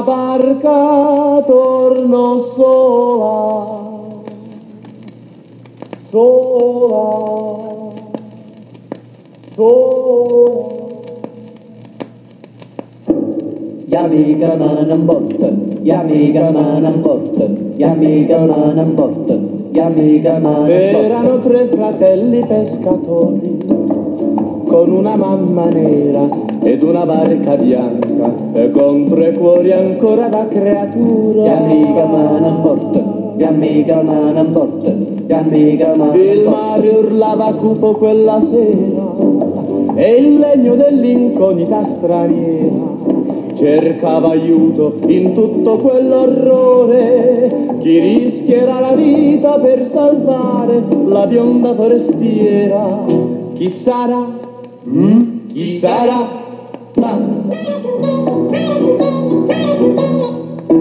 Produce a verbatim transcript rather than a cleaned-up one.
la barca tornò sola, sola, sola. Yamiga manam botta, yamiga manam botta, yamiga manam botta, yamiga manam botta. Erano tre fratelli pescatori con una mamma nera ed una barca bianca e con tre cuori ancora da creatura. Yamiga manam botta, yamiga manam botta, yamiga manam botta. Il mare urlava cupo quella sera e il legno dell'incognita straniera cercava aiuto in tutto quell'orrore. Chi rischierà la vita per salvare la bionda forestiera? Chi sarà? Mm? Chi sarà? Ma...